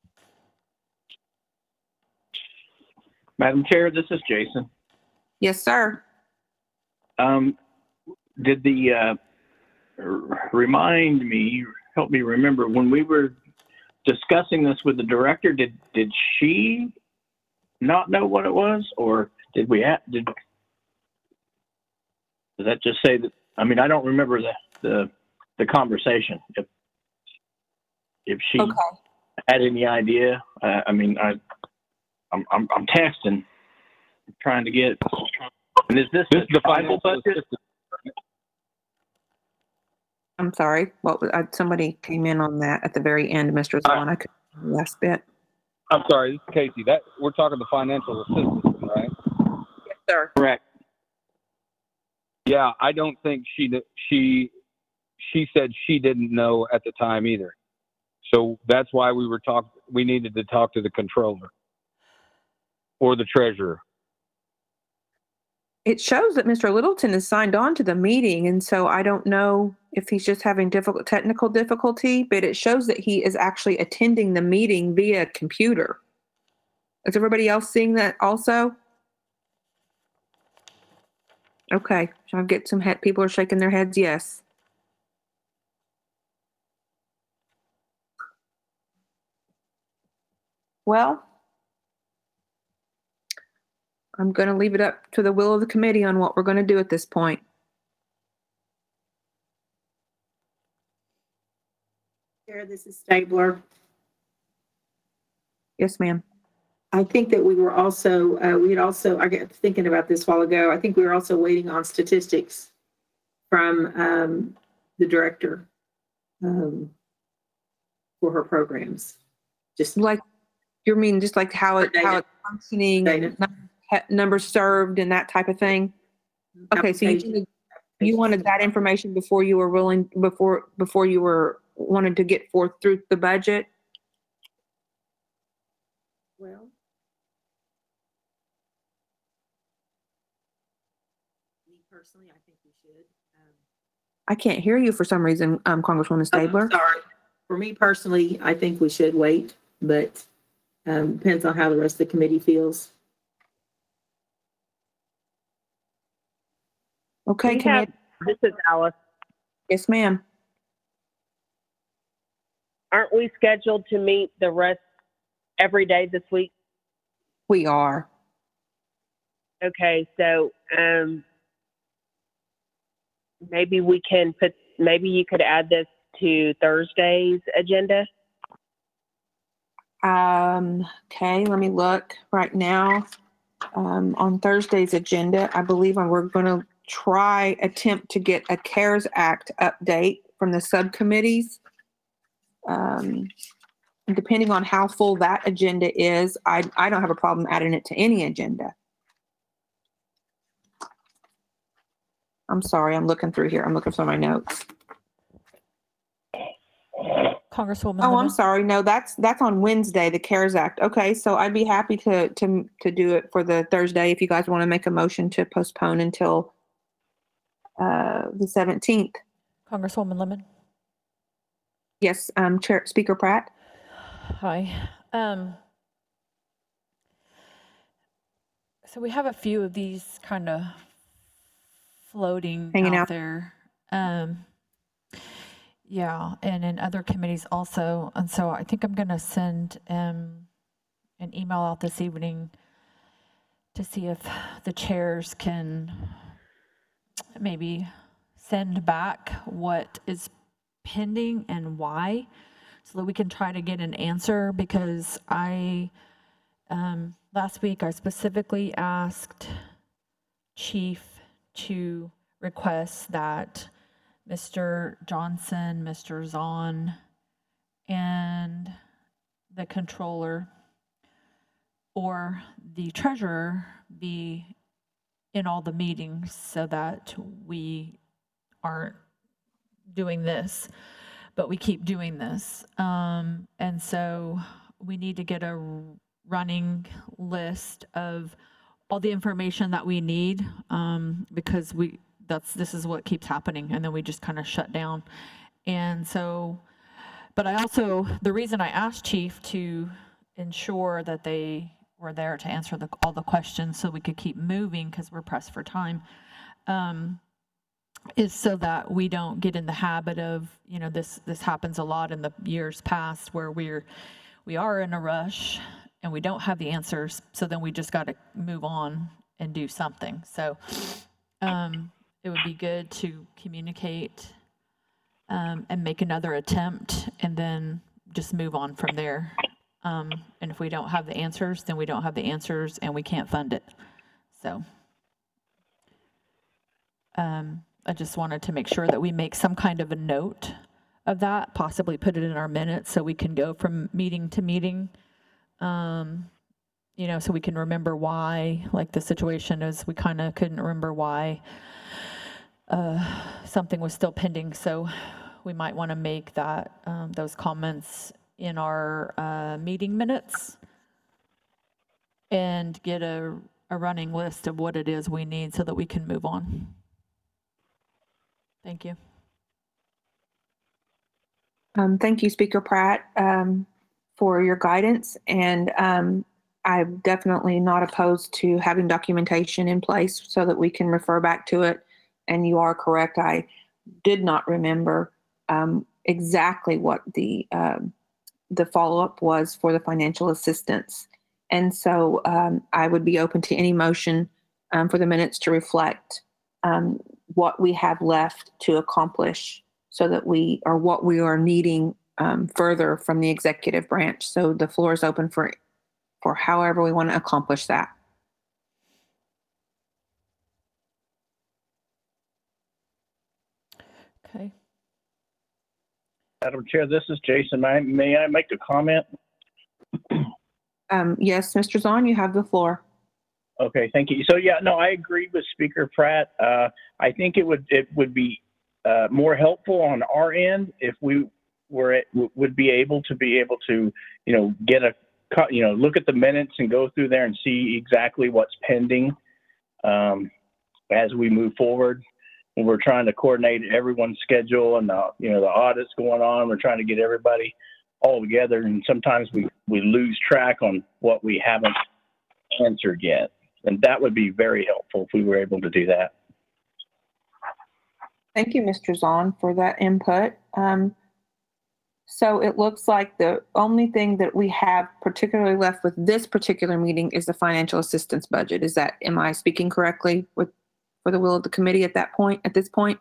Madam Chair, this is Jason. Yes, sir. Um, did the, uh, r- remind me, help me remember, when we were discussing this with the director, did, did she not know what it was? Or did we have, did, does that just say that, I mean, I don't remember the, the, the conversation. If, if she Okay. had any idea, uh, I mean, I, I'm, I'm, I'm texting, trying to get, and is this This is the Bible financial budget? assistance. I'm sorry. What was, uh, somebody came in on that at the very end, Mister Zahn. I couldn't hear the last bit. I'm sorry, this is Casey. That, we're talking the financial assistance, right? Yes, sir. Correct. Yeah, I don't think she, kn- she, she said she didn't know at the time either. So that's why we were talk, we needed to talk to the controller or the treasurer. It shows that Mister Littleton is signed on to the meeting, and so I don't know if he's just having difficult technical difficulty, but it shows that he is actually attending the meeting via computer. Is everybody else seeing that also? Okay, so I'll get some head, people are shaking their heads, yes. Well, I'm going to leave it up to the will of the committee on what we're going to do at this point. Chair, this is Stabler. Yes, ma'am. I think that we were also, uh, we had also, I got thinking about this a while ago. I think we were also waiting on statistics from um, the director um, for her programs. Just Like, you mean just like how it, Data. how it's functioning and Data. num- numbers served and that type of thing? Okay, so you application- wanted, you wanted that information before you were willing, before, before you were, wanted to get forth through the budget? Well, me personally, I think we should. um, I can't hear you for some reason, um, Congresswoman Oh, Stabler. sorry. For me personally, I think we should wait, but um, depends on how the rest of the committee feels. Okay, We have- committee. This is Alice. Yes, ma'am. Aren't we scheduled to meet the rest every day this week? We are. Okay, so um, maybe we can put, maybe you could add this to Thursday's agenda. Um, okay, let me look right now. Um, on Thursday's agenda, I believe we're going to try, attempt to get a CARES Act update from the subcommittees. Um, and depending on how full that agenda is, I, I don't have a problem adding it to any agenda. I'm sorry, I'm looking through here. I'm looking for my notes. Congresswoman Oh, I'm Lemon? sorry. No, that's that's on Wednesday, the CARES Act. Okay, so I'd be happy to to to do it for the Thursday if you guys want to make a motion to postpone until uh, the seventeenth. Congresswoman Lemon? Yes, um, Chair Speaker Pratt. Hi. Um, so we have a few of these kind of floating Hanging out, out. there. Um, yeah, and in other committees also. And so I think I'm going to send um, an email out this evening to see if the chairs can maybe send back what is pending and why, so that we can try to get an answer. Because I, um, last week, I specifically asked Chief to request that Mister Johnson, Mister Zahn, and the controller or the treasurer be in all the meetings so that we aren't doing this, but we keep doing this. Um, and so we need to get a running list of all the information that we need, um, because we that's this is what keeps happening, and then we just kind of shut down. And so, but I also, the reason I asked Chief to ensure that they were there to answer the, all the questions so we could keep moving, because we're pressed for time, um, is so that we don't get in the habit of, you know, this this happens a lot in the years past, where we're we are in a rush and we don't have the answers, so then we just got to move on and do something. So um, it would be good to communicate um, and make another attempt, and then just move on from there. Um, and if we don't have the answers, then we don't have the answers, and we can't fund it. So um, I just wanted to make sure that we make some kind of a note of that, possibly put it in our minutes so we can go from meeting to meeting. Um, you know, so we can remember why, like the situation is, we kind of couldn't remember why uh, something was still pending. So we might want to make that, um, those comments in our uh, meeting minutes and get a, a running list of what it is we need so that we can move on. Thank you. Um, thank you, Speaker Pratt, um, for your guidance. And um, I'm definitely not opposed to having documentation in place so that we can refer back to it. And you are correct. I did not remember um, exactly what the um, the follow-up was for the financial assistance. And so um, I would be open to any motion um, for the minutes to reflect um, what we have left to accomplish, so that we, or what we are needing um, further from the executive branch. So the floor is open for, for however we want to accomplish that. Okay. Madam Chair, this is Jason. May, may I make a comment? Um, yes, Mister Zahn, you have the floor. Okay, thank you. So yeah, no, I agree with Speaker Pratt. Uh, I think it would it would be uh, more helpful on our end if we were at, would be able to be able to you know get a you know look at the minutes and go through there and see exactly what's pending um, as we move forward. When we're trying to coordinate everyone's schedule and the you know the audits going on, we're trying to get everybody all together, and sometimes we we lose track on what we haven't answered yet. And that would be very helpful if we were able to do that. Thank you, Mister Zahn, for that input. Um, so it looks like the only thing that we have particularly left with this particular meeting is the financial assistance budget. Is that, am I speaking correctly with, for the will of the committee at that point, at this point?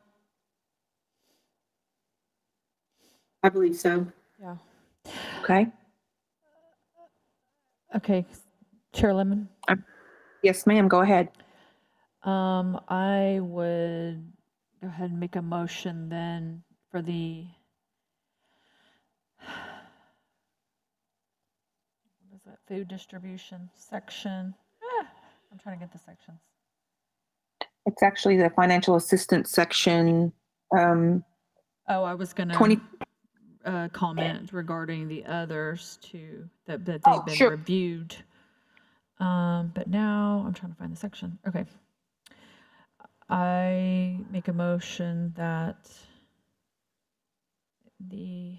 I believe so. Yeah. Okay. Okay. Chair Lemon? Um, yes, ma'am. Go ahead. Um, I would go ahead and make a motion then for the, what is that, food distribution section? Ah, I'm trying to get the sections. It's actually the financial assistance section, um, Oh, I was gonna twenty. uh, comment regarding the others too, that, that Oh, they've been sure. reviewed. Um, but now I'm trying to find the section. Okay. I make a motion that the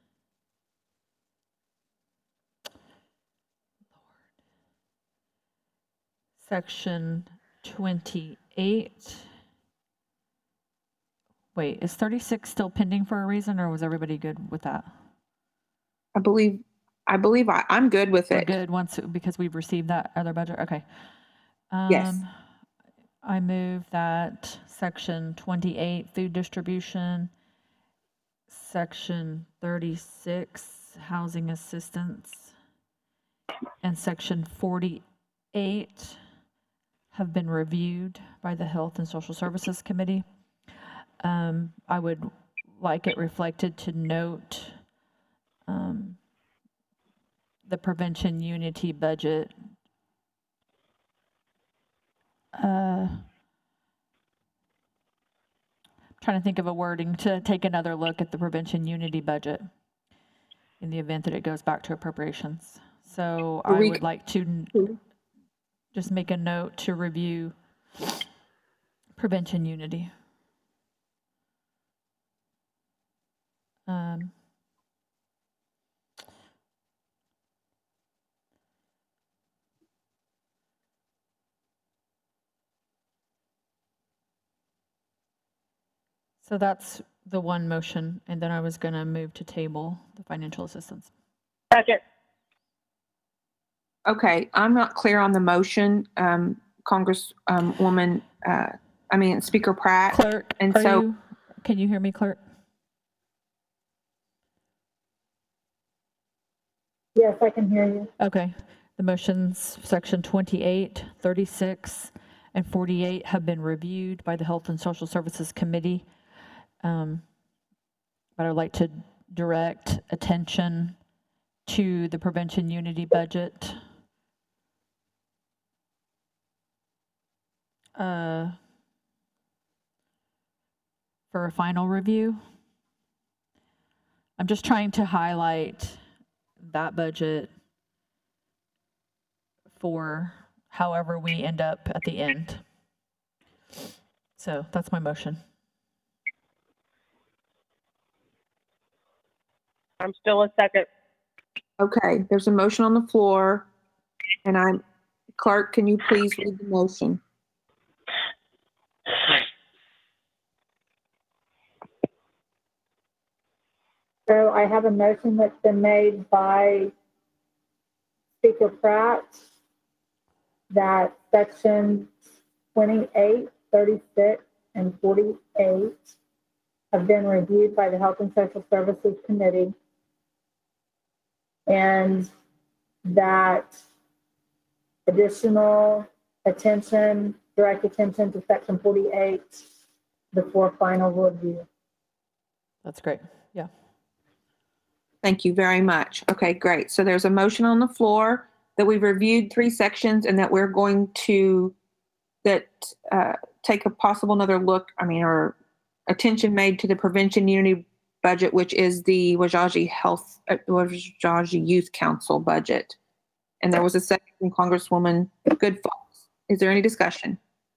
section twenty-eight. Wait, is thirty-six still pending for a reason, or was everybody good with that? I believe, I believe I, I'm good with We're it. good once, because we've received that other budget? Okay. Yes. Um, I move that section twenty-eight, food distribution, section thirty-six, housing assistance, and section forty-eight have been reviewed by the Health and Social Services Committee. Um, I would like it reflected to note um, the Prevention Unity budget. Uh, trying to think of a wording to take another look at the Prevention Unity budget in the event that it goes back to appropriations. So I would like to n- just make a note to review Prevention Unity. Um, so that's the one motion, and then I was going to move to table the financial assistance. Second. Okay, I'm not clear on the motion, um, Congresswoman, uh, I mean, Speaker Pratt. Clerk, And are so, you, can you hear me, Clerk? Yes, I can hear you. Okay. The motions, section twenty-eight, thirty-six, and forty-eight have been reviewed by the Health and Social Services Committee. Um, but I'd like to direct attention to the Prevention Unity budget. Uh, for a final review. I'm just trying to highlight that budget for however we end up at the end. So that's my motion. I'm still a second. okay, there's a motion on the floor, and I'm, Clerk, can you please read the motion? So I have a motion that's been made by Speaker Pratt that section twenty-eight, thirty-six, and forty-eight have been reviewed by the Health and Social Services Committee, and that additional attention, direct attention to section forty-eight before final review. That's great. Yeah. Thank you very much. Okay, great. So there's a motion on the floor that we've reviewed three sections and that we're going to that uh, take a possible another look, I mean, or attention made to the Prevention Unity budget, which is the Wajaji Health, uh, Wajaji Youth Council budget. And there was a second from Congresswoman Goodfalls. Is there any discussion?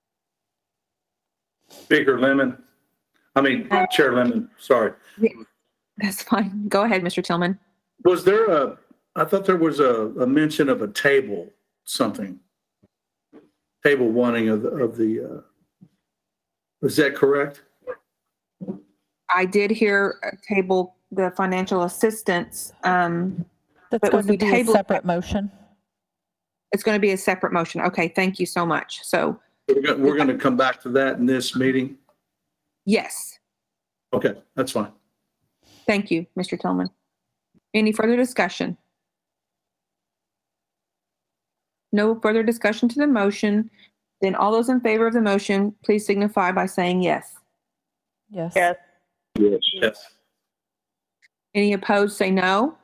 Speaker Lemon, I mean, Chair Lemon, sorry. That's fine. Go ahead, Mister Tillman. Was there a, I thought there was a, a mention of a table, something. Table wanting of the, of the, uh, is that correct? I did hear a table the financial assistance. Um, That's but going if to we be a table, separate motion. It's going to be a separate motion. Okay, thank you so much. So We're going, we're going to come back to that in this meeting? yes, Okay, that's fine. thank you, Mister Tillman. Any further discussion? No further discussion to the motion. Then all those in favor of the motion, please signify by saying yes. Yes. Yes. Yes. Yes. Any opposed, say no.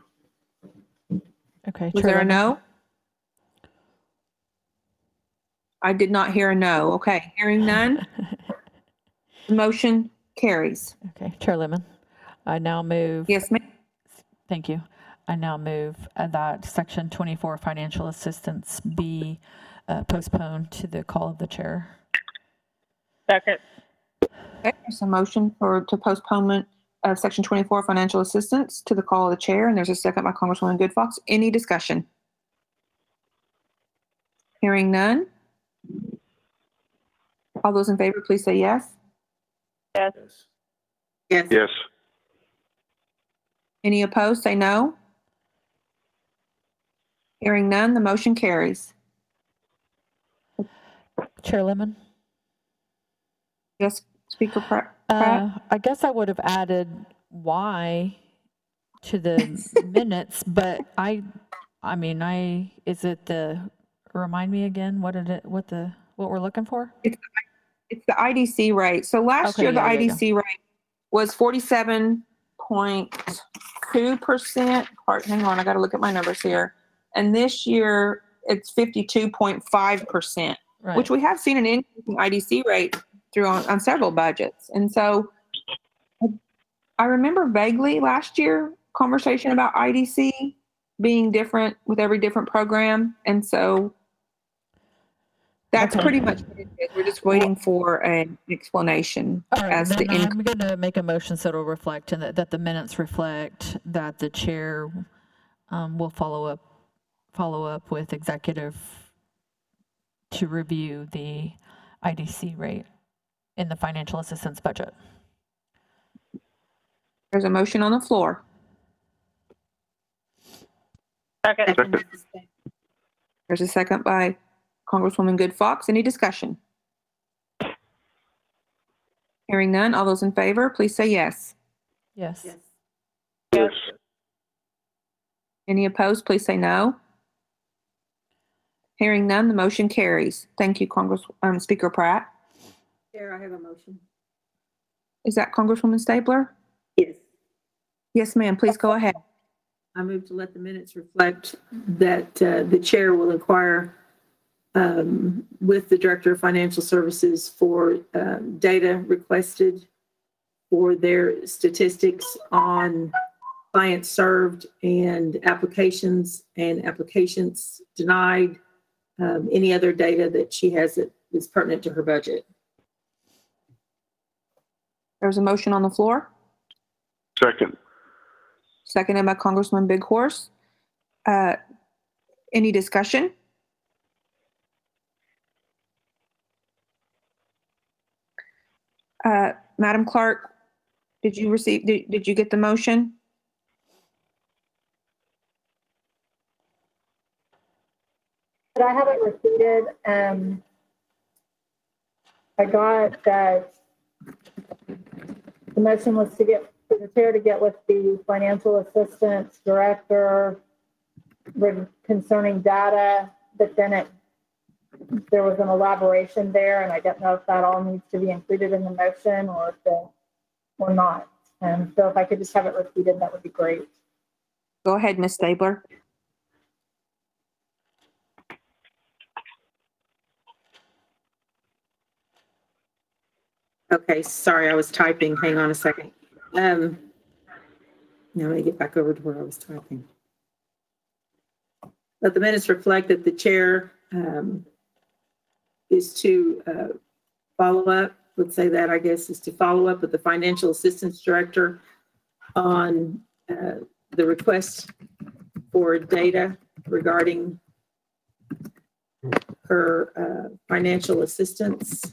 Okay. Was Chair there a Lemon? no? I did not hear a no. Okay, hearing none, the motion carries. Okay, Chair Lemon, I now move. Yes, ma'am. Thank you. I now move uh, that section twenty-four financial assistance be uh, postponed to the call of the chair. Second. Okay, there's a motion for to postponement of section twenty-four financial assistance to the call of the chair, and there's a second by Congresswoman Good Fox. Any discussion? Hearing none. All those in favor, please say yes. Yes. Yes. Yes. Any opposed, say no. Hearing none, the motion carries. Chair Lemon? Yes, Speaker Pratt? Uh, I guess I would have added why to the minutes, but I, I mean, I, is it the, remind me again, what did it, what the, what we're looking for? It's, it's the I D C rate. So last Okay, year, the yeah, yeah, I D C rate was forty-seven point two percent. Hang on, I got to look at my numbers here. And this year, it's fifty-two point five percent, Right. which we have seen an increase in I D C rate through on, on several budgets. And so I remember vaguely last year conversation about I D C being different with every different program. And so that's Okay. pretty much what it is. We're just waiting for an explanation All right, as to then in- I'm going to make a motion so it'll reflect and that, that the minutes reflect that the chair um, will follow up, follow up with executive to review the I D C rate in the financial assistance budget. There's a motion on the floor. Second. Second. There's a second by Congresswoman Good Fox. Any discussion? Hearing none. All those in favor, please say yes. Yes. Yes. Yes. Any opposed, please say no. Hearing none, the motion carries. Thank you, Congress, um, Speaker Pratt. Chair, I have a motion. Is that Congresswoman Stabler? Yes. Yes, ma'am. Please go ahead. I move to let the minutes reflect that uh, the chair will inquire um, with the Director of Financial Services for um, data requested for their statistics on clients served and applications and applications denied, um, any other data that she has that is pertinent to her budget. There's a motion on the floor, Second. seconded by Congressman Big Horse. Uh, any discussion? Uh, Madam Clerk, did you receive, did, did you get the motion? But I have it repeated. Um, I got that the motion was to get, for the chair to get with the financial assistance director re- concerning data, but then it, there was an elaboration there, and I don't know if that all needs to be included in the motion or if it, or not. And so if I could just have it repeated, that would be great. Go ahead, Miz Stabler. Okay, sorry, I was typing. Hang on a second. Um, now let me get back over to where I was typing. Let the minutes reflect that the chair um, is to uh, follow up, let's say that, I guess, is to follow up with the financial assistance director on uh, the request for data regarding her uh, financial assistance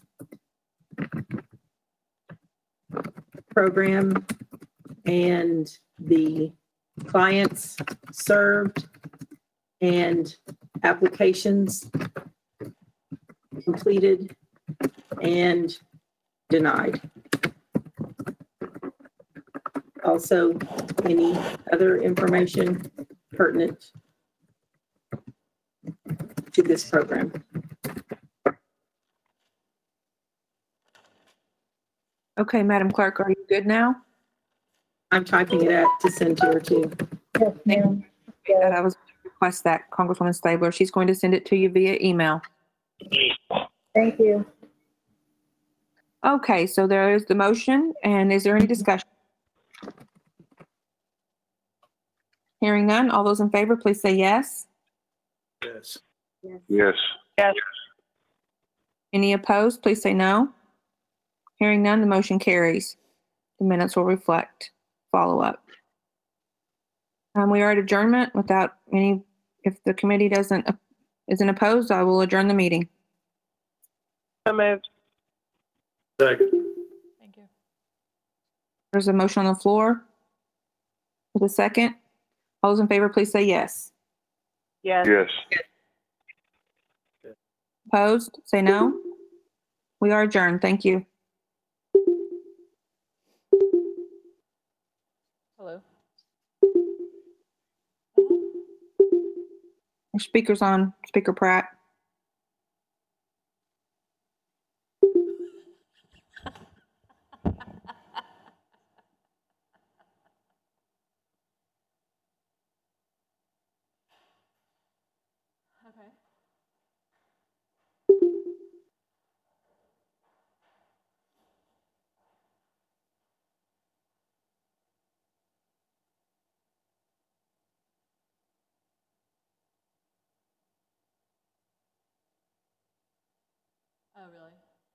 program and the clients served and applications completed and denied. Also, any other information pertinent to this program. Okay, Madam Clerk, are you good now? I'm typing it out to send to her too. Yes, ma'am. That I was going to request that, Congresswoman Stabler. She's going to send it to you via email. Thank you. Okay, so there is the motion, and is there any discussion? Hearing none, all those in favor, please say yes. Yes. Yes. Yes. Any opposed, please say no. Hearing none, the motion carries. The minutes will reflect follow-up. Um, we are at adjournment without any, if the committee doesn't, isn't opposed, I will adjourn the meeting. So moved. Second. Thank you. There's a motion on the floor. With a second. All those in favor, please say yes. Yes. Yes. Opposed, say no. We are adjourned. Thank you. Hello. Your speaker's on, Speaker Pratt. Okay. Oh, really?